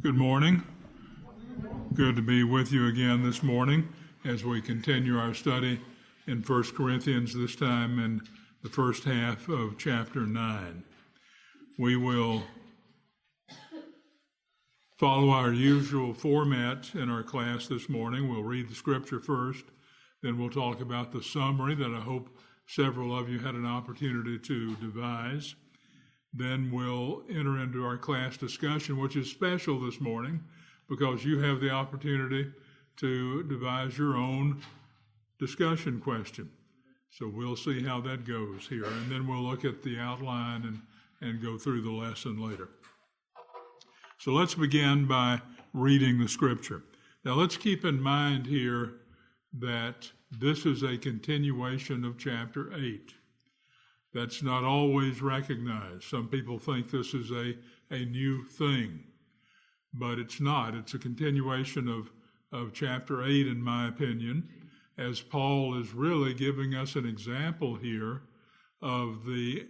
Good morning. Good to be with you again this morning as we continue our study in 1 Corinthians, this time in the first half of chapter 9. We will follow our usual format in our class this morning. We'll read the scripture first, then we'll talk about the summary that I hope several of you had an opportunity to devise. Then we'll enter into our class discussion, which is special this morning because you have the opportunity to devise your own discussion question. So we'll see how that goes here, and then we'll look at the outline and go through the lesson later. So let's begin by reading the scripture. Now let's keep in mind here that this is a continuation of chapter 8. That's not always recognized. Some people think this is a new thing, but it's not. It's a continuation of chapter 8, in my opinion, as Paul is really giving us an example here of the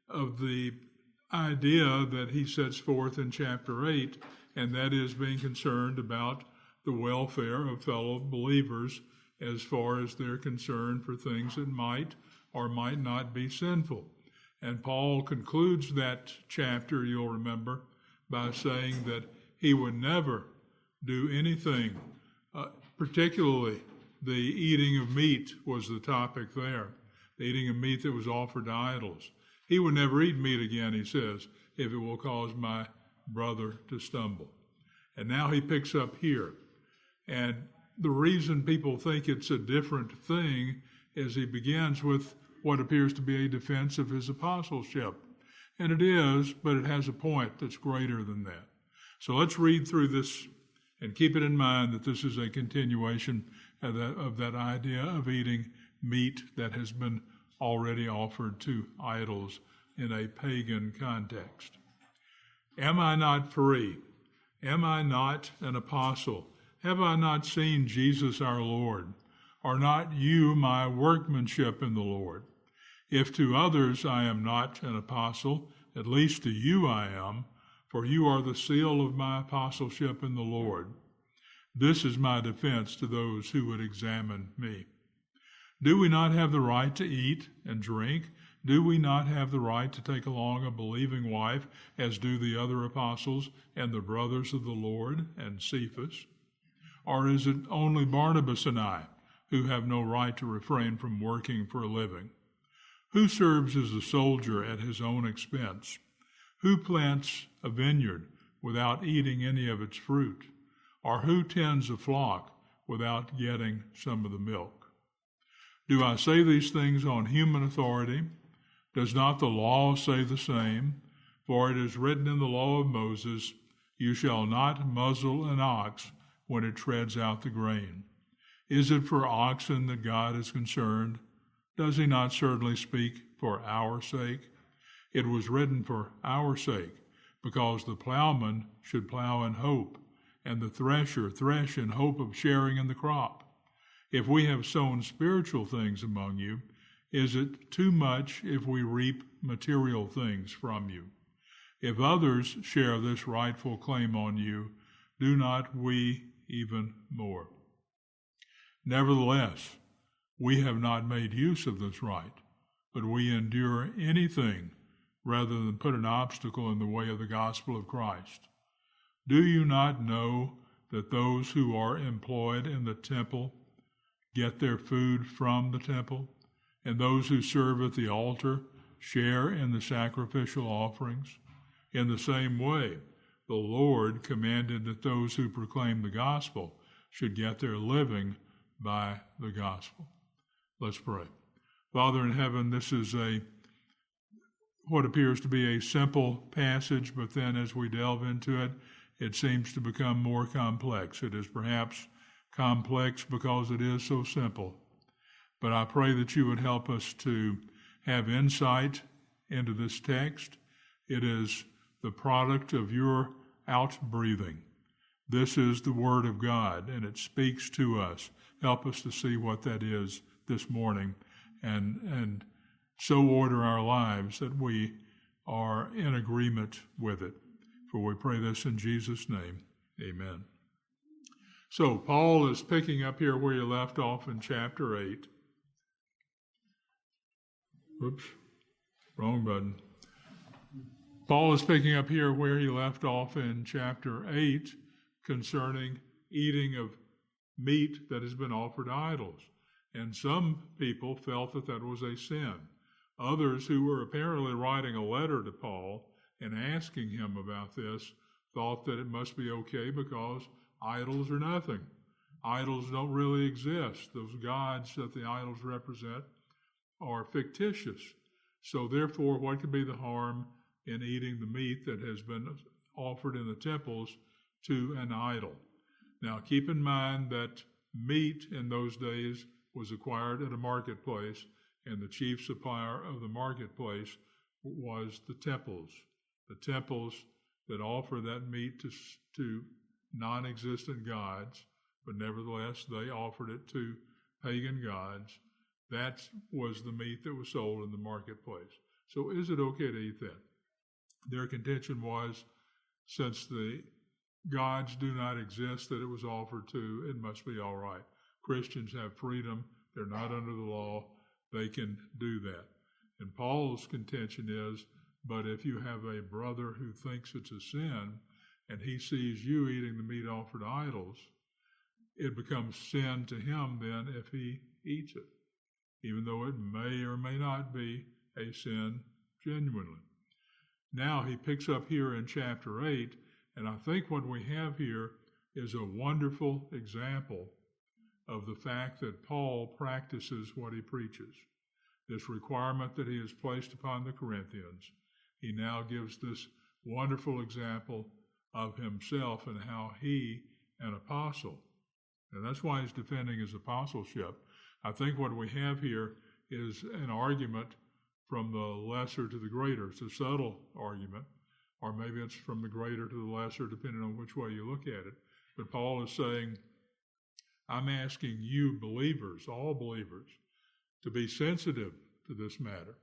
idea that he sets forth in chapter 8, and that is being concerned about the welfare of fellow believers as far as they're concerned for things that might or might not be sinful. And Paul concludes that chapter, you'll remember, by saying that he would never do anything, particularly the eating of meat was the topic there, the eating of meat that was offered to idols. He would never eat meat again, he says, if it will cause my brother to stumble. And now he picks up here. And the reason people think it's a different thing is he begins with what appears to be a defense of his apostleship. And it is, but it has a point that's greater than that. So let's read through this and keep it in mind that this is a continuation of that idea of eating meat that has been already offered to idols in a pagan context. Am I not free? Am I not an apostle? Have I not seen Jesus our Lord? Are not you my workmanship in the Lord? If to others I am not an apostle, at least to you I am, for you are the seal of my apostleship in the Lord. This is my defense to those who would examine me. Do we not have the right to eat and drink? Do we not have the right to take along a believing wife, as do the other apostles and the brothers of the Lord and Cephas? Or is it only Barnabas and I who have no right to refrain from working for a living? Who serves as a soldier at his own expense? Who plants a vineyard without eating any of its fruit? Or who tends a flock without getting some of the milk? Do I say these things on human authority? Does not the law say the same? For it is written in the law of Moses, you shall not muzzle an ox when it treads out the grain. Is it for oxen that God is concerned? Does he not certainly speak for our sake? It was written for our sake, because the plowman should plow in hope, and the thresher thresh in hope of sharing in the crop. If we have sown spiritual things among you, is it too much if we reap material things from you? If others share this rightful claim on you, do not we even more? Nevertheless, we have not made use of this right, but we endure anything rather than put an obstacle in the way of the gospel of Christ. Do you not know that those who are employed in the temple get their food from the temple, and those who serve at the altar share in the sacrificial offerings? In the same way, the Lord commanded that those who proclaim the gospel should get their living by the gospel. Let's pray. Father in heaven, this is what appears to be a simple passage, but then as we delve into it, it seems to become more complex. It is perhaps complex because it is so simple. But I pray that you would help us to have insight into this text. It is the product of your outbreathing. This is the Word of God, and it speaks to us. Help us to see what that is this morning, and so order our lives that we are in agreement with it. For we pray this in Jesus' name. Amen. So Paul is picking up here where he left off in chapter 8. Oops, wrong button. Paul is picking up here where he left off in chapter 8 concerning eating of meat that has been offered to idols. And some people felt that that was a sin. Others who were apparently writing a letter to Paul and asking him about this thought that it must be okay because idols are nothing. Idols don't really exist. Those gods that the idols represent are fictitious. So therefore, what could be the harm in eating the meat that has been offered in the temples to an idol? Now, keep in mind that meat in those days was acquired at a marketplace, and the chief supplier of the marketplace was the temples. The temples that offer that meat to non-existent gods, but nevertheless they offered it to pagan gods. That was the meat that was sold in the marketplace. So is it okay to eat that? Their contention was, since the gods do not exist that it was offered to, it must be all right. Christians have freedom. They're not under the law. They can do that. And Paul's contention is, but if you have a brother who thinks it's a sin and he sees you eating the meat offered to idols, it becomes sin to him then if he eats it, even though it may or may not be a sin genuinely. Now he picks up here in chapter 8, and I think what we have here is a wonderful example of the fact that Paul practices what he preaches. This requirement that he has placed upon the Corinthians, he now gives this wonderful example of himself and how he, an apostle, and that's why he's defending his apostleship. I think what we have here is an argument from the lesser to the greater. It's a subtle argument, or maybe it's from the greater to the lesser, depending on which way you look at it. But Paul is saying, I'm asking you believers, all believers, to be sensitive to this matter.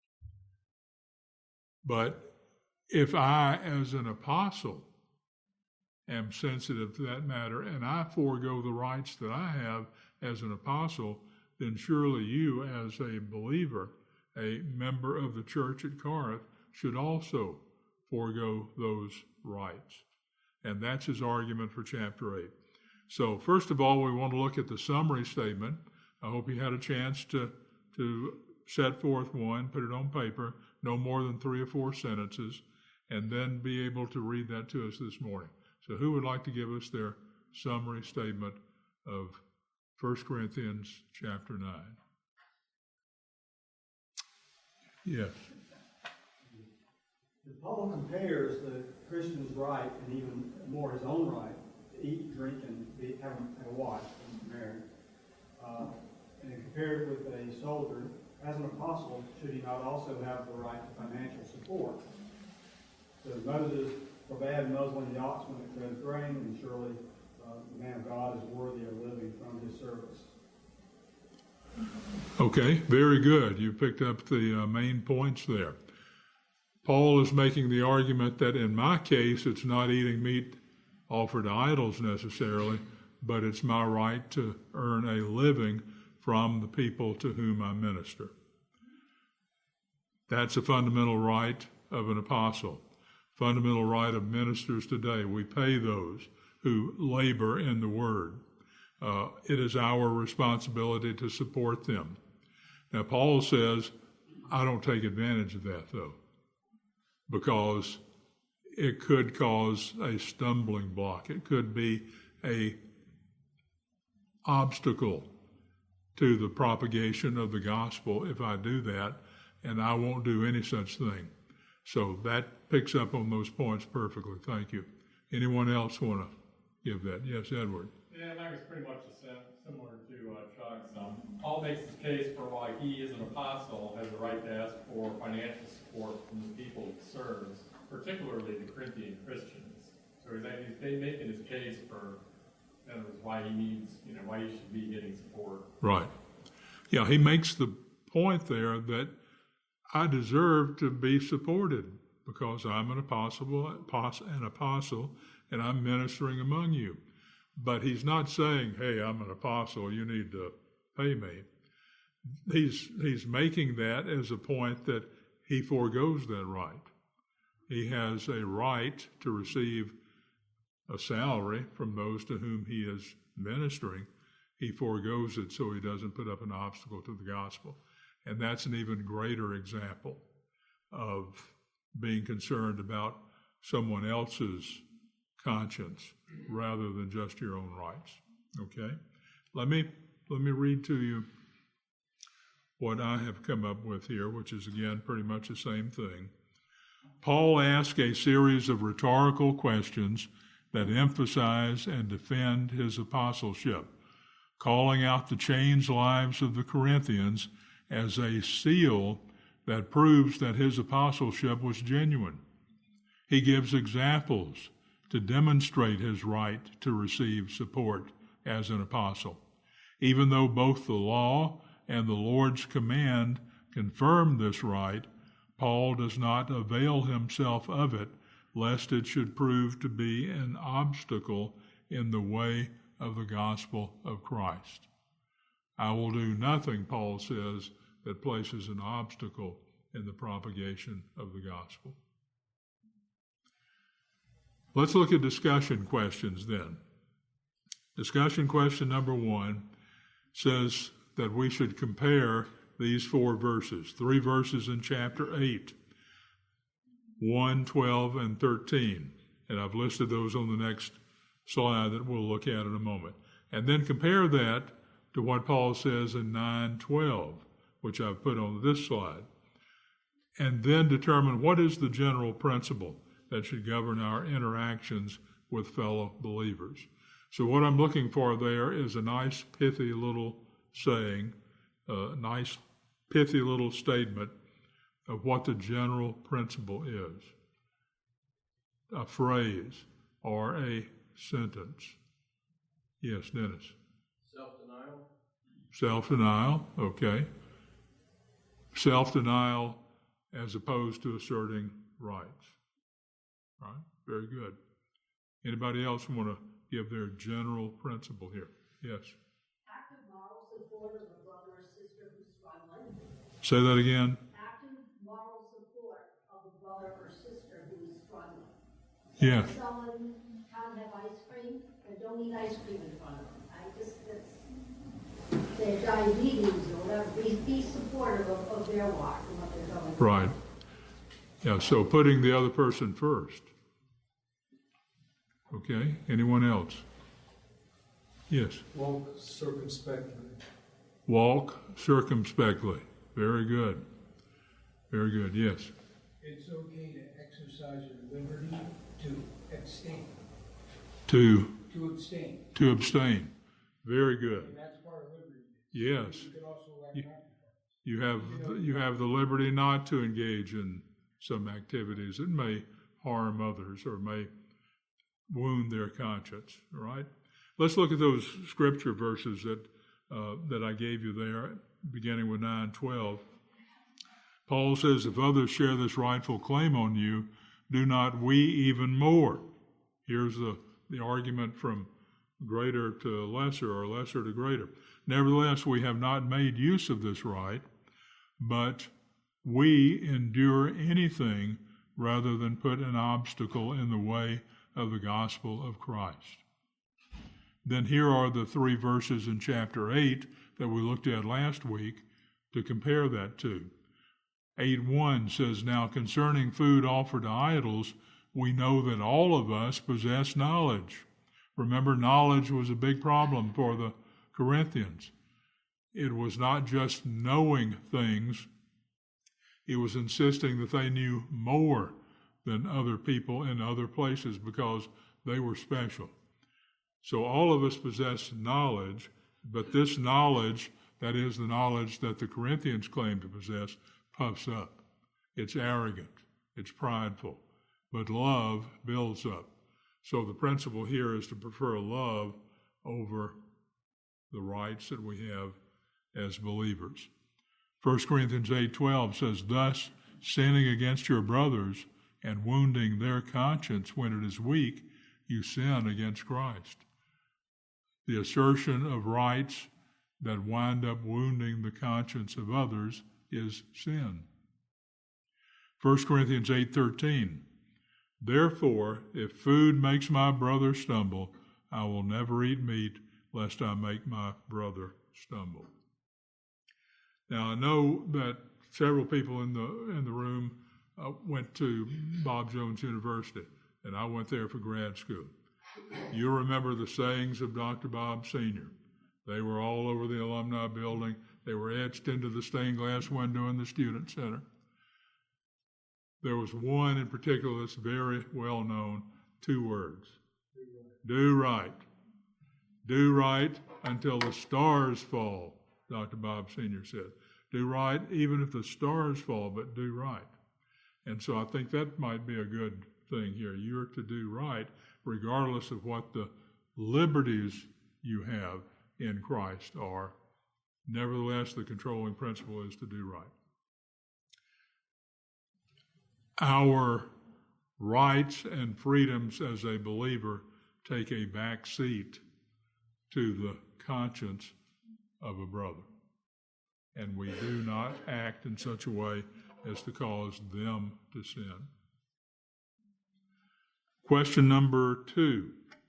But if I, as an apostle, am sensitive to that matter and I forego the rights that I have as an apostle, then surely you, as a believer, a member of the church at Corinth, should also forego those rights. And that's his argument for chapter 8. So first of all, we want to look at the summary statement. I hope you had a chance to set forth one, put it on paper, no more than 3 or 4 sentences, and then be able to read that to us this morning. So who would like to give us their summary statement of 1 Corinthians chapter 9? Yes. Paul compares the Christian's right, and even more his own right, to eat, drink, and have a wife and marry. And he compared it with a soldier. As an apostle, should he not also have the right to financial support? So Moses forbade muzzling the ox when it treads grain, and surely the man of God is worthy of living from his service. Okay, very good. You picked up the main points there. Paul is making the argument that in my case, it's not eating meat offered to idols necessarily, but it's my right to earn a living from the people to whom I minister. That's a fundamental right of an apostle, fundamental right of ministers today. We pay those who labor in the word. It is our responsibility to support them. Now, Paul says, I don't take advantage of that, though, because it could cause a stumbling block. It could be an obstacle to the propagation of the gospel if I do that, and I won't do any such thing. So that picks up on those points perfectly. Thank you. Anyone else want to give that? Yes, Edward. Yeah, that was pretty much similar to Chuck's. Paul makes his case for why he, as an apostle, has the right to ask for financial support from the people he serves, particularly the Corinthian Christians. So he's making his case for, in other words, why he needs, why he should be getting support. Right. Yeah, he makes the point there that I deserve to be supported because I'm an apostle, and I'm ministering among you. But he's not saying, hey, I'm an apostle, you need to pay me. He's making that as a point that he foregoes that right. He has a right to receive a salary from those to whom he is ministering. He foregoes it so he doesn't put up an obstacle to the gospel. And that's an even greater example of being concerned about someone else's conscience rather than just your own rights. Okay? Let me read to you what I have come up with here, which is, again, pretty much the same thing. Paul asks a series of rhetorical questions that emphasize and defend his apostleship, calling out the changed lives of the Corinthians as a seal that proves that his apostleship was genuine. He gives examples to demonstrate his right to receive support as an apostle. Even though both the law and the Lord's command confirm this right, Paul does not avail himself of it, lest it should prove to be an obstacle in the way of the gospel of Christ. I will do nothing, Paul says, that places an obstacle in the propagation of the gospel. Let's look at discussion questions then. Discussion question number 1 says that we should compare these 4 verses, 3 verses in chapter 8, 1, 12, and 13. And I've listed those on the next slide that we'll look at in a moment. And then compare that to what Paul says in 9, 12, which I've put on this slide. And then determine what is the general principle that should govern our interactions with fellow believers. So what I'm looking for there is a nice, pithy little saying, a nice, pithy little statement of what the general principle is. A phrase or a sentence. Yes, Dennis. Self-denial. Self-denial, okay. Self-denial as opposed to asserting rights. Right? Very good. Anybody else want to give their general principle here? Yes. Active moral support of a brother or sister who's struggling. Say that again. Active moral support of a brother or sister who is struggling. Yes. If someone can't have ice cream, then don't eat ice cream in front of them. That's their diabetes or whatever. Be supportive of their walk and what they're going through. Right. Yeah, so putting the other person first. Okay, anyone else? Yes. Walk circumspectly. Walk circumspectly. Very good. Very good, yes. It's okay to exercise your liberty to abstain. To abstain. To abstain. Very good. And that's part of liberty. Yes. You can also You have the liberty not to engage in some activities that may harm others or may wound their conscience. All right. Let's look at those scripture verses that I gave you there, beginning with 9:12. Paul says, "If others share this rightful claim on you, do not we even more?" Here's the argument from greater to lesser or lesser to greater. "Nevertheless, we have not made use of this right, but we endure anything rather than put an obstacle in the way of the gospel of Christ." Then here are the 3 verses in chapter 8 that we looked at last week to compare that to. 8:1 says, "Now concerning food offered to idols, we know that all of us possess knowledge." Remember, knowledge was a big problem for the Corinthians. It was not just knowing things, it was insisting that they knew more than other people in other places because they were special. So all of us possess knowledge, but this knowledge, that is the knowledge that the Corinthians claim to possess, puffs up. It's arrogant. It's prideful. But love builds up. So the principle here is to prefer love over the rights that we have as believers. 1 Corinthians 8:12 says, "Thus, sinning against your brothers and wounding their conscience when it is weak, you sin against Christ. The assertion of rights that wind up wounding the conscience of others is sin. 1 Corinthians 8:13, therefore, if food makes my brother stumble, I will never eat meat, lest I make my brother stumble. Now, I know that several people in the room went to Bob Jones University, and I went there for grad school. You remember the sayings of Dr. Bob Sr. They were all over the alumni building. They were etched into the stained glass window in the student center. There was one in particular that's very well known, 2 words. Do right. Do right until the stars fall, Dr. Bob Sr. said. Do right even if the stars fall, but do right. And so I think that might be a good thing here. You're to do right regardless of what the liberties you have in Christ are. Nevertheless, the controlling principle is to do right. Our rights and freedoms as a believer take a back seat to the conscience of a brother. And we do not act in such a way as to cause them to sin. Question number 2.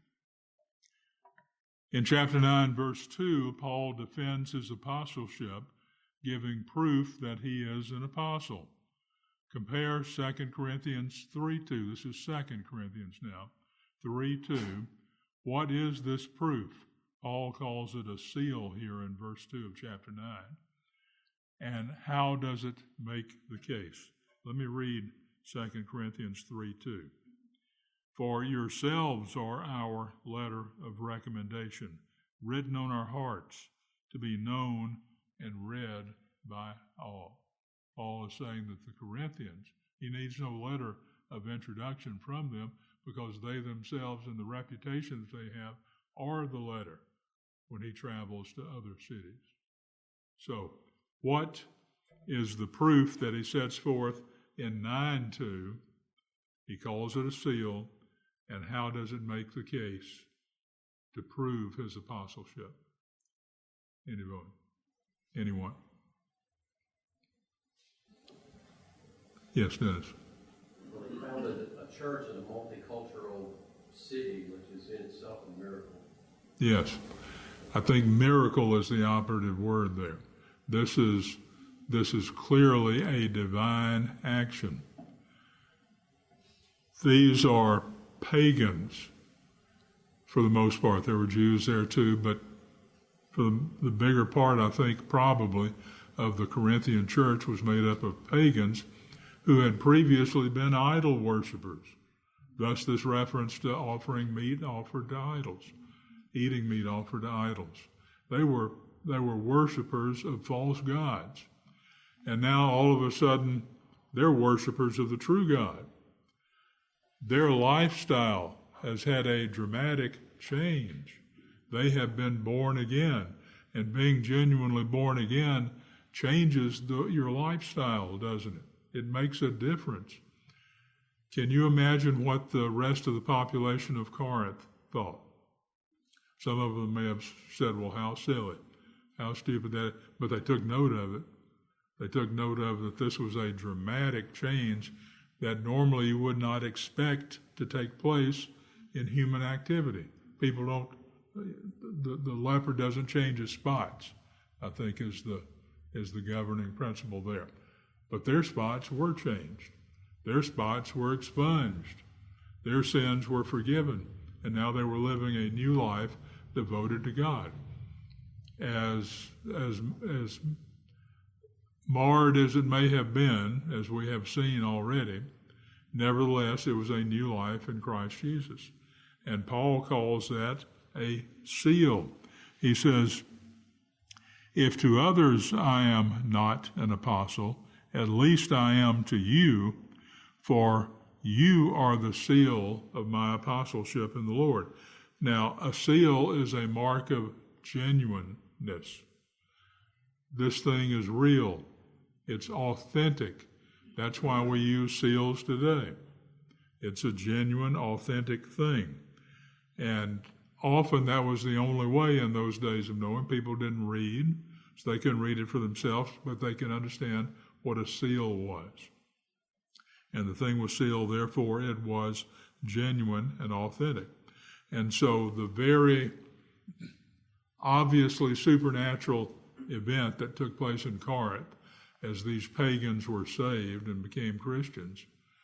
In chapter 9, verse 2, Paul defends his apostleship, giving proof that he is an apostle. Compare 2 Corinthians 3:2. This is 2 Corinthians now. 3:2. What is this proof? Paul calls it a seal here in verse 2 of chapter 9. And how does it make the case? Let me read 2 Corinthians 3:2. For yourselves are our letter of recommendation, written on our hearts, to be known and read by all. Paul is saying that the Corinthians, he needs no letter of introduction from them because they themselves and the reputation that they have are the letter when he travels to other cities. So, what is the proof that he sets forth in 9:2? He calls it a seal, and how does it make the case to prove his apostleship? Anyone? Yes, Dennis. Well, he founded a church in a multicultural city, which is in itself a miracle. Yes. I think miracle is the operative word there. This is clearly a divine action. These are pagans, for the most part. There were Jews there too, but for the bigger part, I think, probably, of the Corinthian church was made up of pagans who had previously been idol worshipers. Thus this reference to offering meat offered to idols, eating meat offered to idols. They were worshipers of false gods. And now all of a sudden, they're worshipers of the true God. Their lifestyle has had a dramatic change. They have been born again. And being genuinely born again changes your lifestyle, doesn't it? It makes a difference. Can you imagine what the rest of the population of Corinth thought? Some of them may have said, well, how silly, how stupid that, but they took note of it. They took note of that this was a dramatic change that normally you would not expect to take place in human activity. People don't, the leopard doesn't change his spots, I think is the governing principle there. But their spots were changed. Their spots were expunged. Their sins were forgiven. And now they were living a new life devoted to God. As marred as it may have been, as we have seen already, nevertheless, it was a new life in Christ Jesus. And Paul calls that a seal. He says, if to others I am not an apostle, at least I am to you, for you are the seal of my apostleship in the Lord. Now, a seal is a mark of genuineness. This thing is real. It's authentic. That's why we use seals today. It's a genuine, authentic thing. And often that was the only way in those days of knowing. People didn't read, so they couldn't read it for themselves, but they could understand what a seal was. And the thing was sealed, therefore it was genuine and authentic. And so the very obviously supernatural event that took place in Corinth as these pagans were saved and became Christians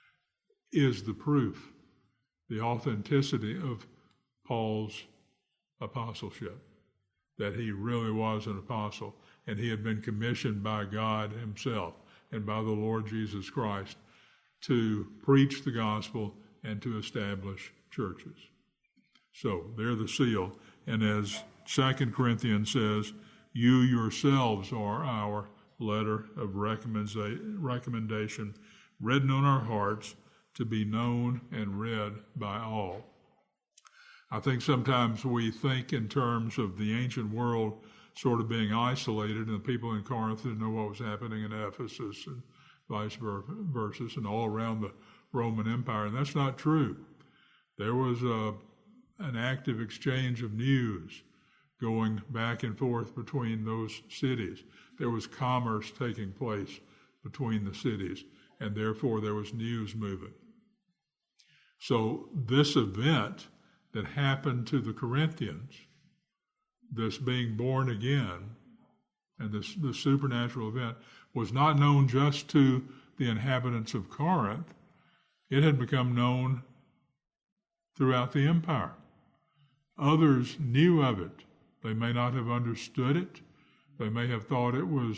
is the proof, the authenticity of Paul's apostleship, that he really was an apostle and he had been commissioned by God himself and by the Lord Jesus Christ to preach the gospel and to establish churches. So they're the seal. And as 2 Corinthians says, you yourselves are our letter of recommendation, written on our hearts to be known and read by all. I think sometimes we think in terms of the ancient world sort of being isolated, and the people in Corinth didn't know what was happening in Ephesus and vice versa, and all around the Roman Empire, and that's not true. There was an active exchange of news going back and forth between those cities. There was commerce taking place between the cities, and therefore there was news moving. So this event that happened to the Corinthians, this being born again, and this supernatural event, was not known just to the inhabitants of Corinth. It had become known throughout the empire. Others knew of it. They may not have understood it. They may have thought it was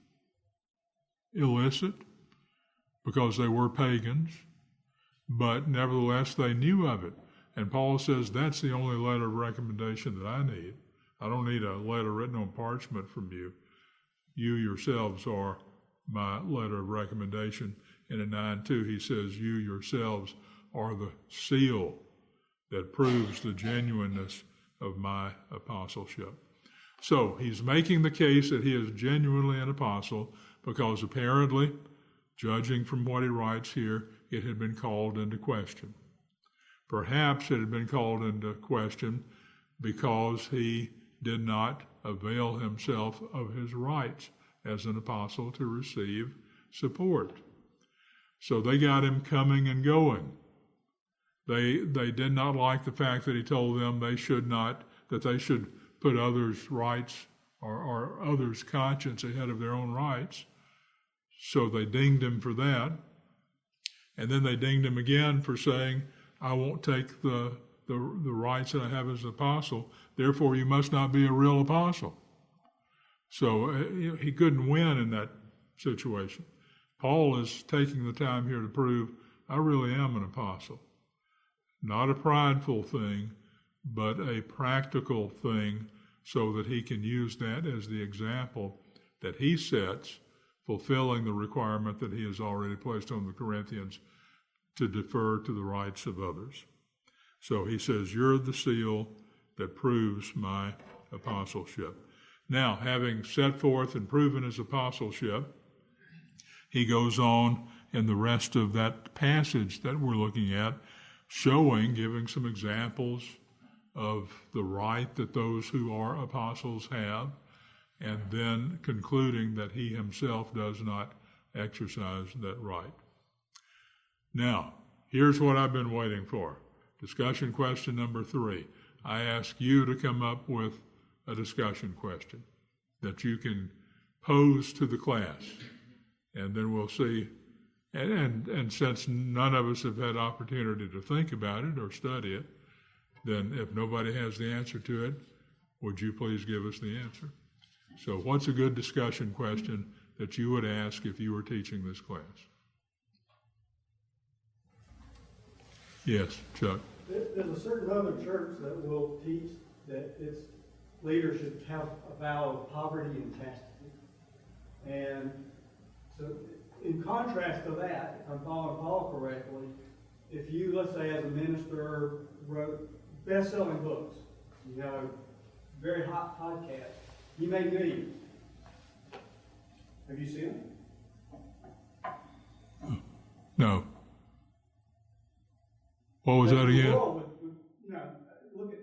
illicit because they were pagans, but nevertheless they knew of it. And Paul says, that's the only letter of recommendation that I need. I don't need a letter written on parchment from you. You yourselves are my letter of recommendation. And in 9:2 he says, you yourselves are the seal that proves the genuineness of my apostleship. So he's making the case that he is genuinely an apostle because apparently, judging from what he writes here, it had been called into question. Perhaps it had been called into question because he did not avail himself of his rights as an apostle to receive support. So they got him coming and going. They did not like the fact that he told them they should put others' rights or others' conscience ahead of their own rights. So they dinged him for that. And then they dinged him again for saying, I won't take the rights that I have as an apostle, therefore you must not be a real apostle. So he couldn't win in that situation. Paul is taking the time here to prove, I really am an apostle. Not a prideful thing, but a practical thing so that he can use that as the example that he sets, fulfilling the requirement that he has already placed on the Corinthians to defer to the rights of others. So he says, you're the seal that proves my apostleship. Now, having set forth and proven his apostleship, he goes on in the rest of that passage that we're looking at, giving some examples of the right that those who are apostles have, and then concluding that he himself does not exercise that right. Now, here's what I've been waiting for. Discussion question number 3. I ask you to come up with a discussion question that you can pose to the class, and then we'll see. And since none of us have had opportunity to think about it or study it, then if nobody has the answer to it, would you please give us the answer? So what's a good discussion question that you would ask if you were teaching this class? Yes, Chuck. There's a certain other church that will teach that its leaders should have a vow of poverty and chastity. And so in contrast to that, if I'm following Paul correctly, if you, let's say as a minister, wrote best-selling books, you have a very hot podcast, you made millions. Have you seen it? No. What was that again? The world would, look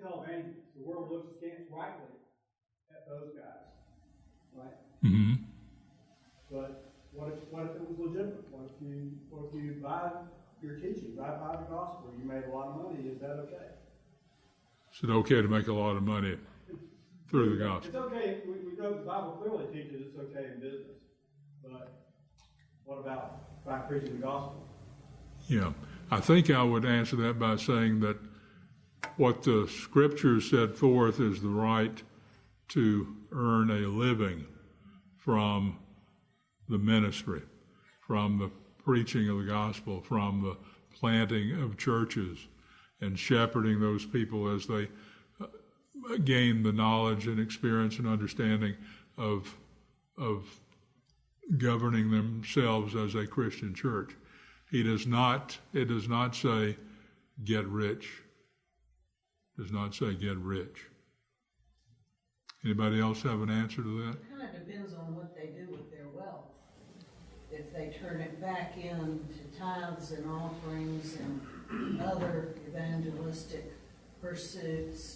Commandments. The world looks askance rightly at those guys, right? Mm-hmm. But what if it was legitimate? What if you buy your teaching, buy the gospel, you made a lot of money? Is that okay? Is it okay to make a lot of money through the It's gospel? okay. We know the Bible clearly teaches it's okay in business, but what about by preaching the gospel? Yeah. I think I would answer that by saying that what the scriptures set forth is the right to earn a living from the ministry, from the preaching of the gospel, from the planting of churches and shepherding those people as they gain the knowledge and experience and understanding of governing themselves as a Christian church. It does not say get rich. It does not say get rich. Anybody else have an answer to that? It kind of depends on what they do with their wealth. If they turn it back into tithes and offerings and other evangelistic pursuits,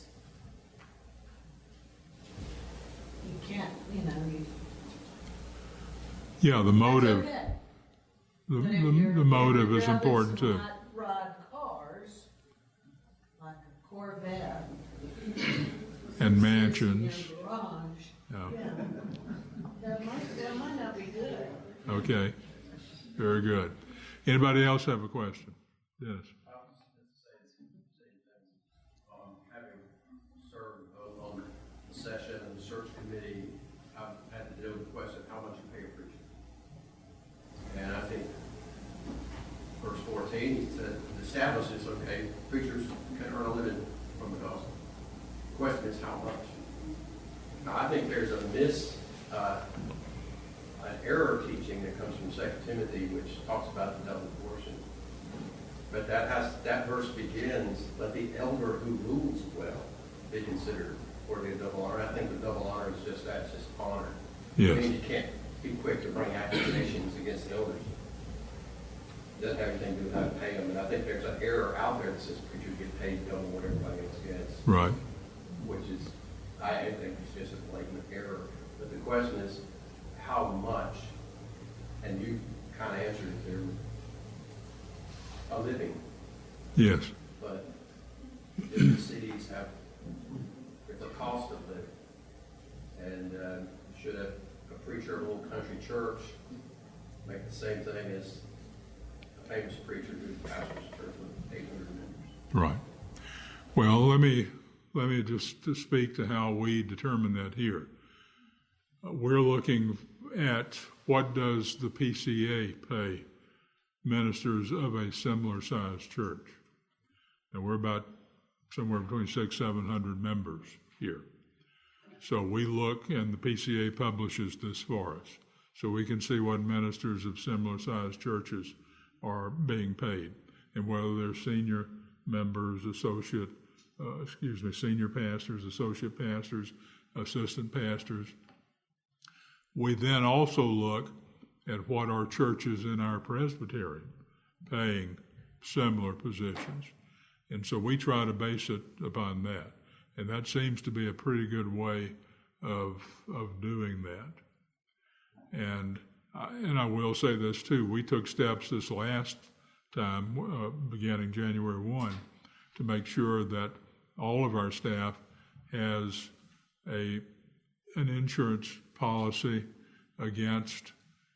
you can't, Yeah, the motive. That's okay. The, But if the, your- the if motive your is job important to too. not ride cars, like a Corvette. And sits mansions. In your garage, Yeah. that might not be good. Okay. Very good. Anybody else have a question? Yes. Having served both on the session and the search committee, I've had to deal with the question of how much you pay a preacher. And I think verse 14 said, establishes, okay, preachers can earn a living from the gospel. The question is how much. Now, I think there's an error of teaching that comes from 2 Timothy, which talks about the double portion. But that verse begins, let the elder who rules well be considered worthy of double honor. I think the double honor is just that, it's just honor. Yes. I mean, you can't be quick to bring accusations against the elders. It doesn't have anything to do with how to pay them. And I think there's an error out there that says preachers get paid double what everybody else gets, Right. which is, I think it's just a blatant error. But the question is, how much? And you kind of answered it there, a living. Yes. But different cities have the cost of living. And should a preacher of a little country church make the same thing as a famous preacher who pastors a church with 800 members? Right. Well, let me just to speak to how we determine that here. We're looking at what does the PCA pay ministers of a similar sized church. And we're about somewhere between 600-700 members here. So we look, and the PCA publishes this for us. So we can see what ministers of similar sized churches are being paid, and whether they're senior members, senior pastors, associate pastors, assistant pastors. We then also look at what our churches in our presbytery paying similar positions. And so we try to base it upon that. And that seems to be a pretty good way of doing that. And I will say this too, we took steps this last time, beginning January 1, to make sure that all of our staff has an insurance policy against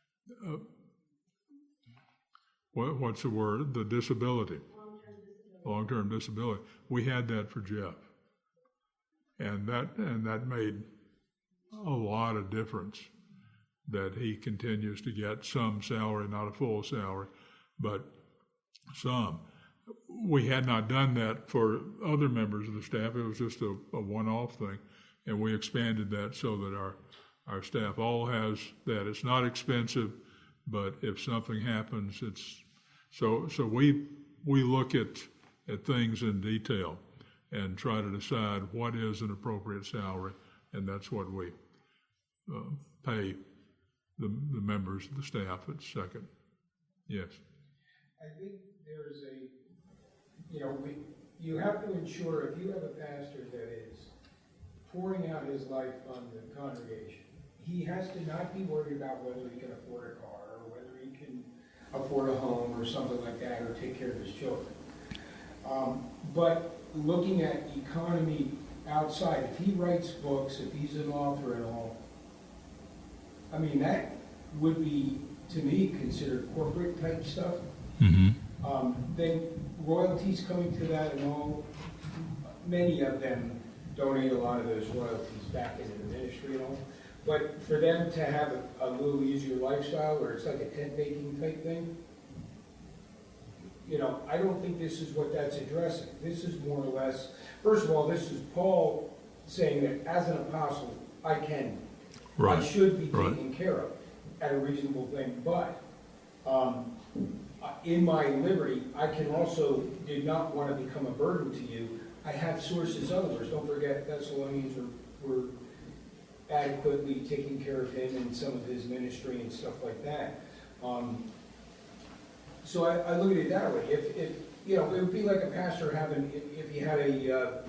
what's the word? The disability. Long-term disability. We had that for Jeff. And that made a lot of difference, that he continues to get some salary, not a full salary, but some. We had not done that for other members of the staff. It was just a one-off thing. And we expanded that so that our staff all has that. It's not expensive, but if something happens, it's so we look at things in detail and try to decide what is an appropriate salary, and that's what we pay the members of the staff at Second. Yes. I think there's you have to ensure, if you have a pastor that is pouring out his life on the congregation, he has to not be worried about whether he can afford a car, or whether he can afford a home, or something like that, or take care of his children. But looking at economy outside, if he writes books, if he's an author and all, I mean, that would be, to me, considered corporate type stuff. Then royalties coming to that and all, many of them donate a lot of those royalties back into the ministry and all. But for them to have a little easier lifestyle, where it's like a tent making type thing, you know, I don't think this is what that's addressing. This is more or less, first of all, this is Paul saying that as an apostle, I should be taken care of at a reasonable thing, but in my liberty, I can also did not want to become a burden to you. I have sources otherwise. Don't forget, Thessalonians were adequately taking care of him and some of his ministry and stuff like that. So I look at it that way. If you know, it would be like a pastor having, if he had a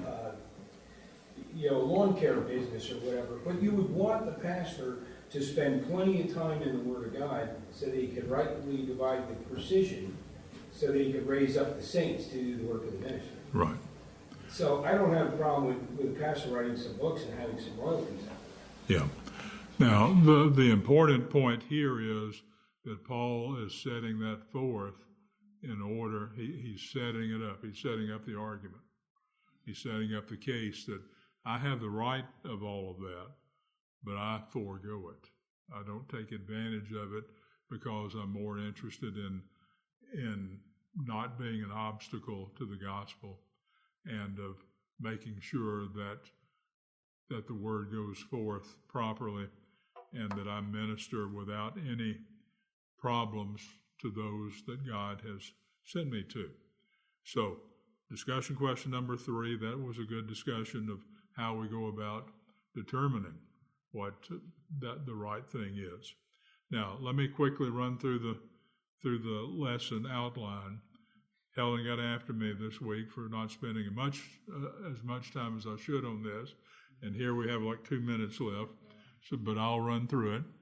lawn care business or whatever, but you would want the pastor to spend plenty of time in the Word of God so that he could rightly divide the precision, so that he could raise up the saints to do the work of the ministry. Right. So I don't have a problem with a pastor writing some books and having some royalties out. Yeah. Now, the important point here is that Paul is setting that forth in order. He's setting it up. He's setting up the argument. He's setting up the case that I have the right of all of that, but I forego it. I don't take advantage of it because I'm more interested in not being an obstacle to the gospel and of making sure that the word goes forth properly and that I minister without any problems to those that God has sent me to. So, discussion question number 3, that was a good discussion of how we go about determining what the right thing is. Now, let me quickly run through the lesson outline. Helen got after me this week for not spending as much time as I should on this, and here we have like 2 minutes left, but I'll run through it.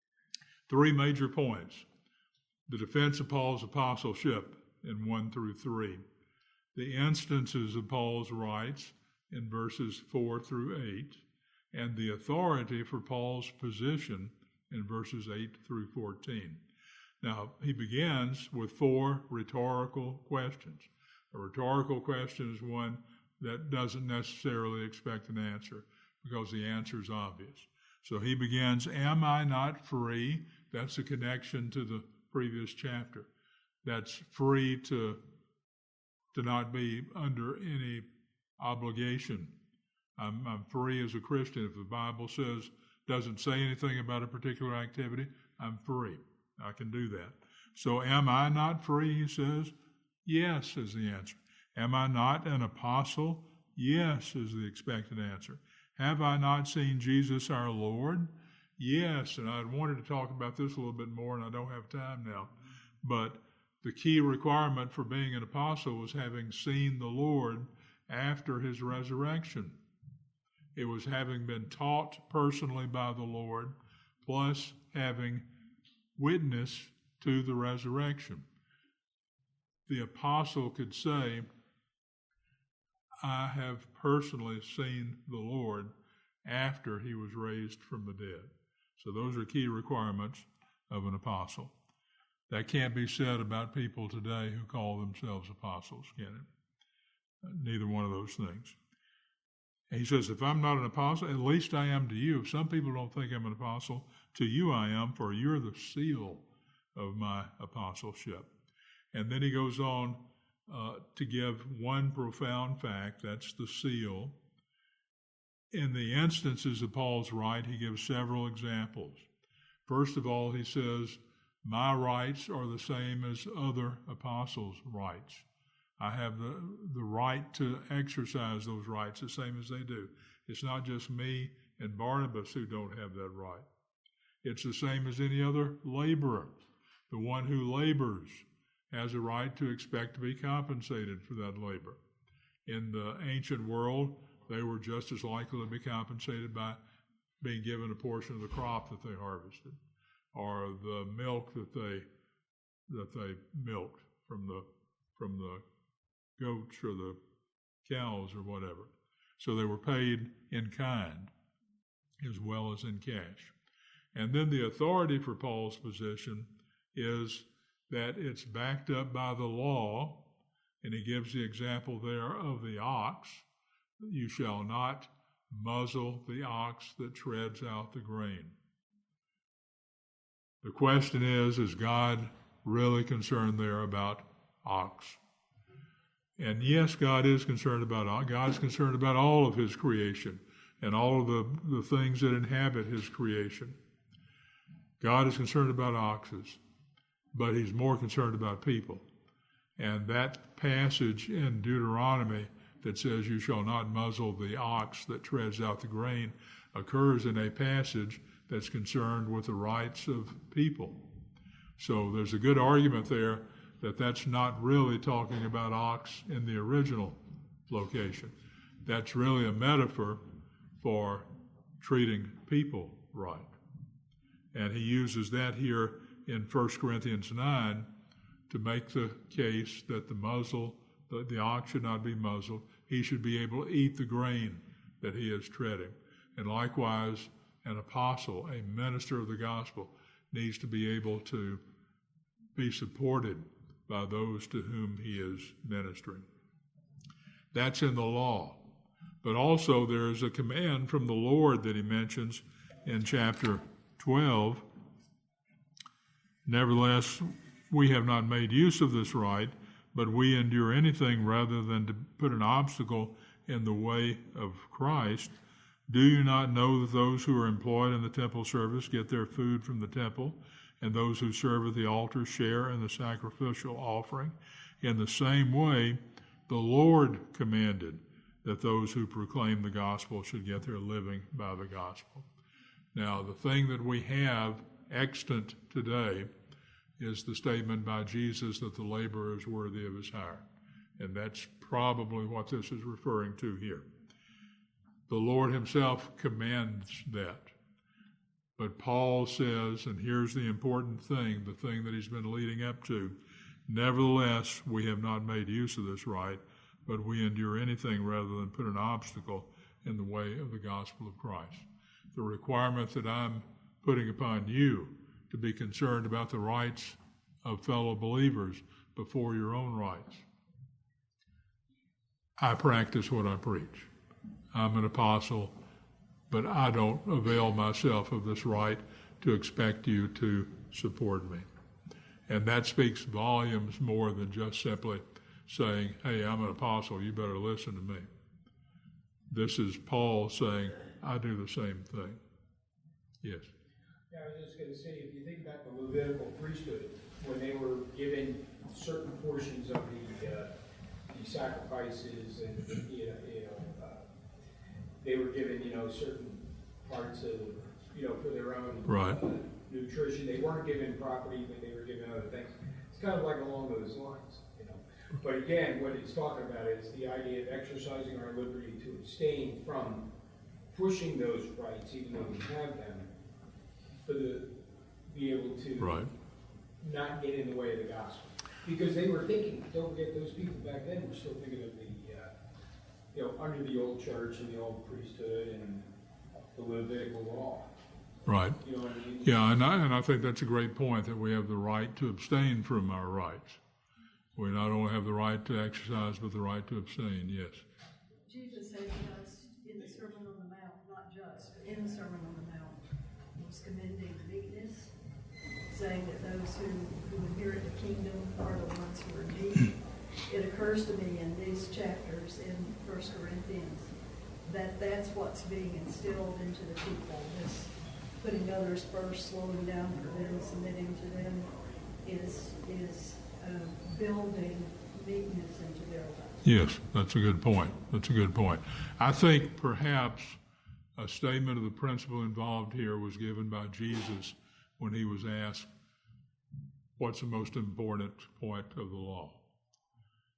3 major points. The defense of Paul's apostleship in 1 through 3. The instances of Paul's rights in verses 4 through 8, and the authority for Paul's position in verses 8 through 14. Now, he begins with 4 rhetorical questions. A rhetorical question is one that doesn't necessarily expect an answer because the answer is obvious. So he begins, am I not free? That's a connection to the previous chapter. That's free to not be under any obligation. I'm free as a Christian. If the Bible doesn't say anything about a particular activity, I'm free. I can do that. So am I not free, he says? Yes, is the answer. Am I not an apostle? Yes, is the expected answer. Have I not seen Jesus our Lord? Yes, and I wanted to talk about this a little bit more, and I don't have time now. But the key requirement for being an apostle was having seen the Lord after his resurrection. It was having been taught personally by the Lord, plus having witness to the resurrection. The apostle could say, I have personally seen the Lord after he was raised from the dead. So those are key requirements of an apostle. That can't be said about people today who call themselves apostles, can it? Neither one of those things. And he says, if I'm not an apostle, at least I am to you. If some people don't think I'm an apostle, to you I am, for you're the seal of my apostleship. And then he goes on to give one profound fact, that's the seal. In the instances of Paul's right, he gives several examples. First of all, he says, my rights are the same as other apostles' rights. I have the right to exercise those rights the same as they do. It's not just me and Barnabas who don't have that right. It's the same as any other laborer. The one who labors has a right to expect to be compensated for that labor. In the ancient world, they were just as likely to be compensated by being given a portion of the crop that they harvested, or the milk that they milked from the goats or the cows or whatever. So they were paid in kind as well as in cash. And then the authority for Paul's position is that it's backed up by the law, and he gives the example there of the ox. You shall not muzzle the ox that treads out the grain. The question is God really concerned there about ox? And yes, God is concerned about ox. God's concerned about all of his creation and all of the things that inhabit his creation. God is concerned about oxes, but he's more concerned about people. And that passage in Deuteronomy that says you shall not muzzle the ox that treads out the grain occurs in a passage that's concerned with the rights of people. So there's a good argument there that that's not really talking about ox in the original location. That's really a metaphor for treating people right. And he uses that here in 1 Corinthians 9 to make the case that the ox should not be muzzled. He should be able to eat the grain that he is treading. And likewise, an apostle, a minister of the gospel, needs to be able to be supported by those to whom he is ministering. That's in the law. But also there is a command from the Lord that he mentions in chapter 12. Nevertheless, we have not made use of this right, but we endure anything rather than to put an obstacle in the way of Christ. Do you not know that those who are employed in the temple service get their food from the temple, and those who serve at the altar share in the sacrificial offering? In the same way, the Lord commanded that those who proclaim the gospel should get their living by the gospel. Now, the thing that we have extant today is the statement by Jesus that the laborer is worthy of his hire. And that's probably what this is referring to here. The Lord himself commands that. But Paul says, and here's the important thing, the thing that he's been leading up to, nevertheless, we have not made use of this right, but we endure anything rather than put an obstacle in the way of the gospel of Christ. The requirement that I'm putting upon you to be concerned about the rights of fellow believers before your own rights. I practice what I preach. I'm an apostle, but I don't avail myself of this right to expect you to support me. And that speaks volumes more than just simply saying, hey, I'm an apostle, you better listen to me. This is Paul saying, I do the same thing. Yes. Yeah, I was just going to say, if you think about the Levitical priesthood, when they were given certain portions of the sacrifices, and they were given, certain parts of, for their own nutrition. They weren't given property, but they were given other things. It's kind of like along those lines, But again, what it's talking about is the idea of exercising our liberty to abstain from pushing those rights, even though we have them, be able to not get in the way of the gospel. Because they were thinking, don't forget, those people back then were still thinking of the, under the old church and the old priesthood and the Levitical law. Right. You know what I mean? Yeah, and I think that's a great point, that we have the right to abstain from our rights. We not only have the right to exercise, but the right to abstain, yes. Jesus said just in the Sermon on the Mount, not just, but in the Sermon on the Mount, was commending meekness, saying that those who inherit the kingdom are the ones who are meek. It occurs to me in these chapters in 1 Corinthians that that's what's being instilled into the people, this putting others first, slowing down for them, submitting to them, is building meekness into their lives. Yes, that's a good point. That's a good point. I think perhaps a statement of the principle involved here was given by Jesus when he was asked, what's the most important point of the law?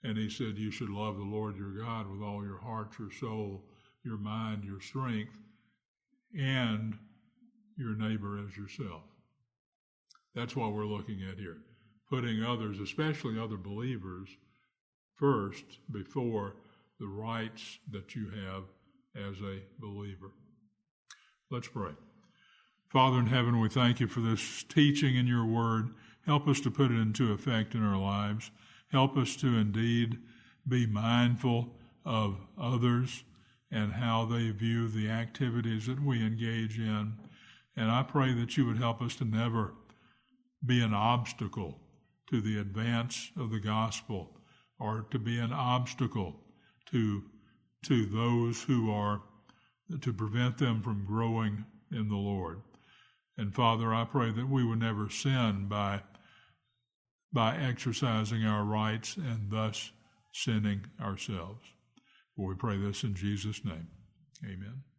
And he said, you should love the Lord your God with all your heart, your soul, your mind, your strength, and your neighbor as yourself. That's what we're looking at here. Putting others, especially other believers, first before the rights that you have as a believer. Let's pray. Father in heaven, we thank you for this teaching in your word. Help us to put it into effect in our lives. Help us to indeed be mindful of others and how they view the activities that we engage in. And I pray that you would help us to never be an obstacle to the advance of the gospel, or to be an obstacle to those who are, to prevent them from growing in the Lord. And Father, I pray that we would never sin by exercising our rights and thus sinning ourselves. For we pray this in Jesus' name. Amen.